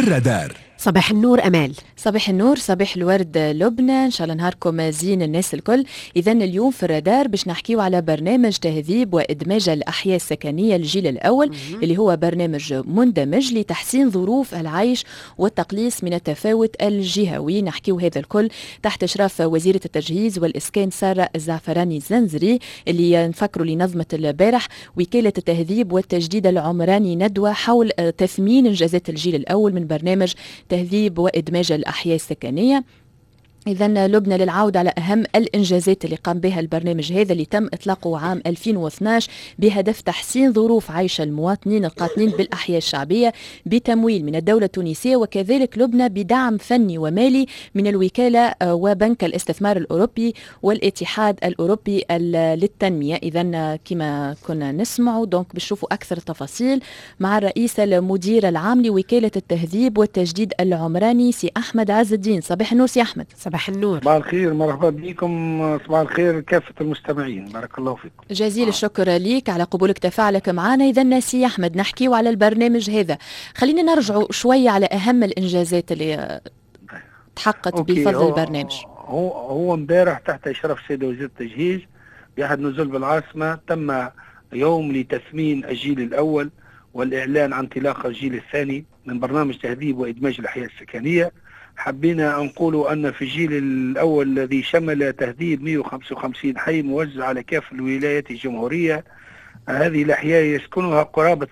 الرادار. صباح النور أمال. صباح النور، صباح الورد لبنى، إن شاء الله نهاركم زين الناس الكل. إذا اليوم في الرادار باش نحكيو على برنامج تهذيب وإدماج الأحياء السكنية الجيل الأول، اللي هو برنامج مندمج لتحسين ظروف العيش والتقليص من التفاوت الجهوي. نحكيو هذا الكل تحت إشراف وزيرة التجهيز والإسكان سارة الزعفراني الزنزري، اللي نفكروا اللي نظمت البارح وكالة التهذيب والتجديد العمراني ندوة حول تثمين إنجازات الجيل الأول من برنامج تهذيب وإدماج الأحياء السكنية. إذن لبنى للعودة على أهم الإنجازات اللي قام بها البرنامج هذا اللي تم إطلاقه عام 2012 بهدف تحسين ظروف عيش المواطنين القاطنين بالأحياء الشعبية بتمويل من الدولة التونسية، وكذلك لبنى بدعم فني ومالي من الوكالة وبنك الاستثمار الأوروبي والاتحاد الأوروبي للتنمية. إذن كما كنا نسمعوا دونك بنشوفوا أكثر تفاصيل مع الرئيس المدير العام لوكالة التهذيب والتجديد العمراني سي أحمد عز الدين. صباح النور سي أحمد. صباح النور. صباح الخير، مرحبا بكم. صباح الخير كافة المستمعين، بارك الله فيكم. جزيل الشكر ليك على قبولك تفاعلك معنا. إذا سي أحمد نحكيو على البرنامج هذا، خلينا نرجعوا شوية على أهم الإنجازات اللي تحققت بفضل البرنامج. هو امبارح تحت إشراف السيدة وزيرة التجهيز بأحد نزول بالعاصمة تم يوم لتثمين الجيل الأول والإعلان عن انطلاق الجيل الثاني من برنامج تهذيب وإدماج الأحياء السكنية. حبينا نقول أن في الجيل الأول الذي شمل تهذيب 155 حي موزع على كافة الولايات الجمهورية، هذه الأحياء يسكنها قرابة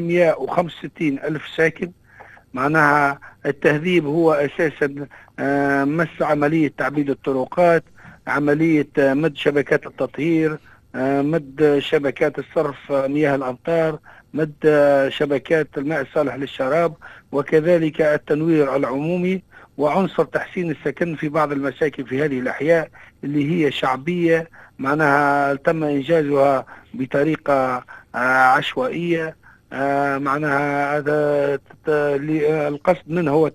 865 ألف ساكن. معناها التهذيب هو أساسا مس عملية تعبيد الطرقات، عملية مد شبكات التطهير، مد شبكات الصرف مياه الأمطار، مد شبكات الماء الصالح للشراب، وكذلك التنوير العمومي، وعنصر تحسين السكن في بعض المساكن في هذه الأحياء اللي هي شعبية. معناها تم إنجازها بطريقة عشوائية. معناها هذا القصد منه هو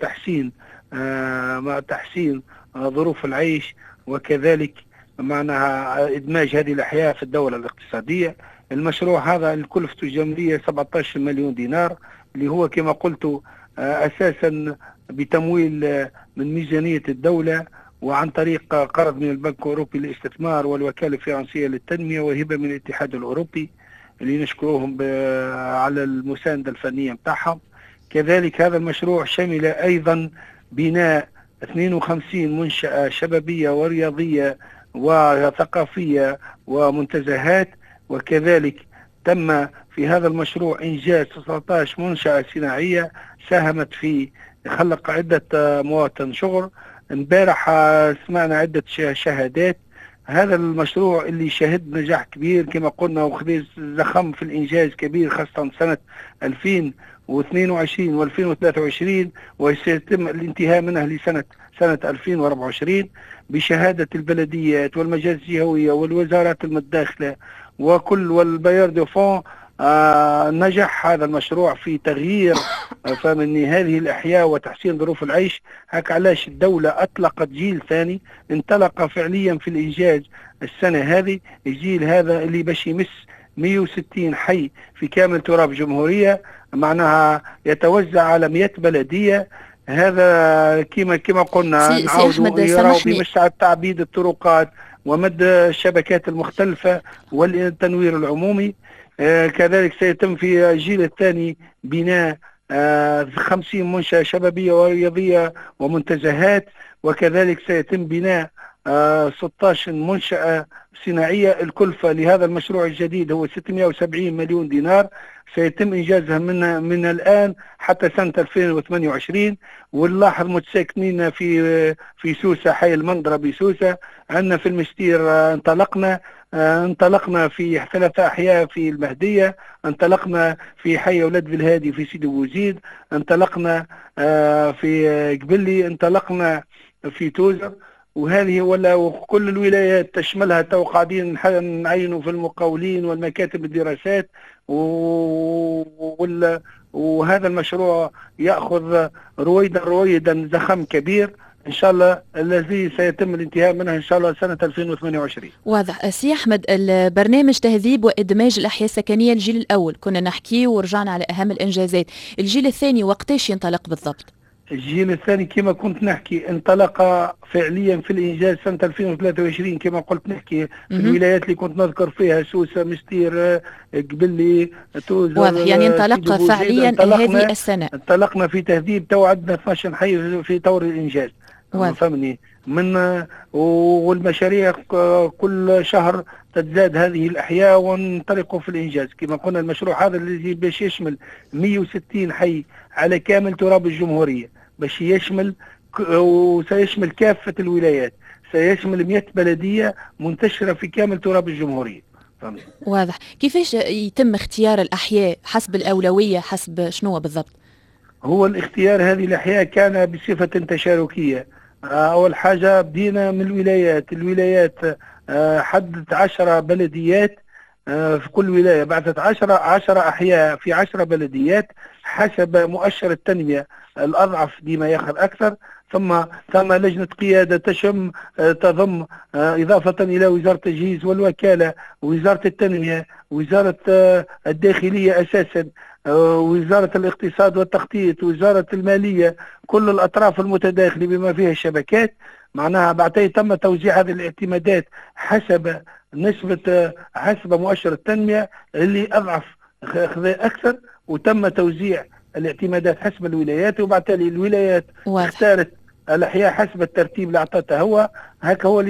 تحسين ظروف العيش، وكذلك معناها إدماج هذه الأحياء في الدولة الاقتصادية. المشروع هذا الكلفته الجمعية 17 مليون دينار، اللي هو كما قلت أساسا بتمويل من ميزانية الدولة وعن طريق قرض من البنك الأوروبي للاستثمار والوكالة الفرنسية للتنمية وهبة من الاتحاد الأوروبي اللي نشكروهم على المساندة الفنية متاعهم. كذلك هذا المشروع شمل أيضا بناء 52 منشأة شبابية ورياضية وثقافية ومنتزهات، وكذلك تم في هذا المشروع إنجاز 19 منشأة صناعية ساهمت في خلق عدة مواطن شغل. امبارح سمعنا عدة شهادات. هذا المشروع اللي شهد نجاح كبير كما قلنا وخذ زخم في الإنجاز كبير، خاصة سنة 2022 و2023، وسيتم الانتهاء منه لسنة 2024 بشهادة البلديات والمجالس الجهوية والوزارات المتداخلة والبيار دو فون. نجح هذا المشروع في تغيير فمن هذه الأحياء وتحسين ظروف العيش. هك علاش الدولة أطلقت جيل ثاني انطلق فعليا في الإنجاز السنة هذه. الجيل هذا اللي باش يمس 160 حي في كامل تراب جمهورية، معناها يتوزع على 100 بلدية. هذا كما قلنا نعاودوا يراو بمسعى تعبيد الطرقات ومد الشبكات المختلفة والتنوير العمومي. كذلك سيتم في الجيل الثاني بناء 50 منشأة شبابية ورياضية ومنتزهات، وكذلك سيتم بناء 16 منشأة صناعية. الكلفة لهذا المشروع الجديد هو 670 مليون دينار، سيتم إنجازها من الآن حتى سنة 2028. ونلاحظ متساكنين في سوسة، حي المنظرة بسوسة، عندنا في المستير انطلقنا في 3 أحياء في المهدية، انطلقنا في حي ولاد بالهادي في سيدي بوزيد، انطلقنا في قبلي، انطلقنا في توزر. وهذه وكل الولايات تشملها. تو قاعدين نعينوا في المقاولين والمكاتب الدراسات وهذا المشروع يأخذ رويدا زخم كبير إن شاء الله، الذي سيتم الانتهاء منه إن شاء الله سنة 2028. واضح. سي أحمد، البرنامج تهذيب وإدماج الأحياء السكنية الجيل الأول كنا نحكيه ورجعنا على أهم الإنجازات. الجيل الثاني وقتاش ينطلق بالضبط؟ الجيل الثاني كما كنت نحكي انطلق فعليا في الإنجاز سنة 2023 كما قلت نحكي في الولايات اللي كنت نذكر فيها سوسة، مستير، قبلي، توزر. واضح، يعني انطلق فعليا هذه السنة. انطلقنا في تهذيب، تو عندنا 12 حي في طور الإنجاز. فهمني من والمشاريع كل شهر تزداد هذه الأحياء وننطلقوا في الإنجاز. كما قلنا المشروع هذا الذي باش يشمل 160 حي على كامل تراب الجمهورية، باش يشمل وسيشمل كافة الولايات، سيشمل 100 بلدية منتشرة في كامل تراب الجمهورية. واضح. كيفاش يتم اختيار الأحياء؟ حسب الأولوية، حسب شنو بالضبط؟ هو الاختيار هذه الأحياء كان بصفة تشاركية. أول حاجة بدينا من الولايات حددت 10 بلديات في كل ولاية، بعثت 10 أحياء في 10 بلديات حسب مؤشر التنمية الأضعف ديما ياخذ أكثر. ثم لجنة قيادة تضم إضافة إلى وزارة التجهيز والوكالة، وزارة التنمية، وزارة الداخلية أساسا، وزارة الاقتصاد والتخطيط، وزارة المالية، كل الأطراف المتداخلة بما فيها الشبكات. معناها بعدين تم توزيع هذه الاعتمادات حسب نسبة، حسب مؤشر التنمية اللي أضعف أكثر، وتم توزيع الاعتمادات حسب الولايات، وبعدين الولايات اختارت الأحياء حسب الترتيب اللي أعطتها. هو هكا هو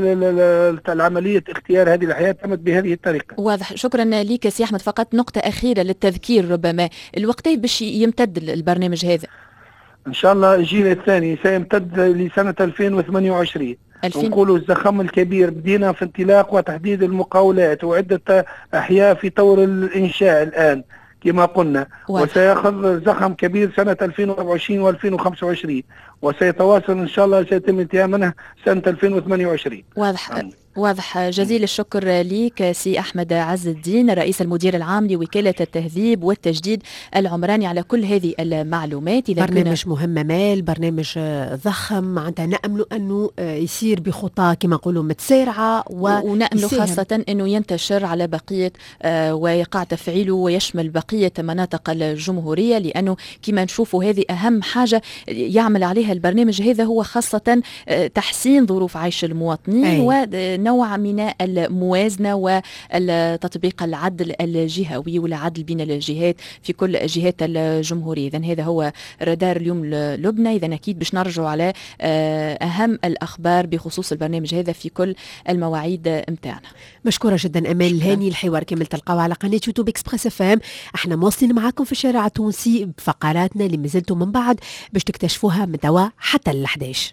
العملية اختيار هذه الأحياء تمت بهذه الطريقة. واضح. شكرا لك سي أحمد. فقط نقطة أخيرة للتذكير، ربما الوقت باش يمتد البرنامج هذا؟ إن شاء الله الجيل الثاني سيمتد لسنة 2028. نقولوا الزخم الكبير بدينا في انطلاق وتحديد المقاولات، وعدة أحياء في طور الإنشاء الآن كما قلنا، وسيأخذ زخم كبير سنة 2024 و2025، وسيتواصل إن شاء الله، سيتم انتهاء منه سنة 2028. واضح. جزيل الشكر لك سي أحمد عز الدين، رئيس المدير العام لوكالة التهذيب والتجديد العمراني، على كل هذه المعلومات. برنامج مهم مال، برنامج ضخم، معناتها نأمل أنه يصير بخطى كما نقولوا متسارعة، ونأمل خاصة أنه ينتشر على بقية ويقع تفعيله ويشمل بقية مناطق الجمهورية، لأنه كما نشوفوا هذه أهم حاجة يعمل عليها البرنامج هذا، هو خاصة تحسين ظروف عيش المواطنين ونوع من الموازنة والتطبيق العدل الجهوي والعدل بين الجهات في كل جهات الجمهورية. إذن هذا هو رادار اليوم لبنى. إذن أكيد باش نرجع على أهم الأخبار بخصوص البرنامج هذا في كل المواعيد متاعنا. مشكورة جدا أمال الهاني. الحوار كامل تلقاوه على قناة يوتيوب إكسبريس اف ام. احنا مواصلين معاكم في الشارع التونسي بفقراتنا اللي مازلتوا من بعد باش تكتشفوها من توا حتى ال11.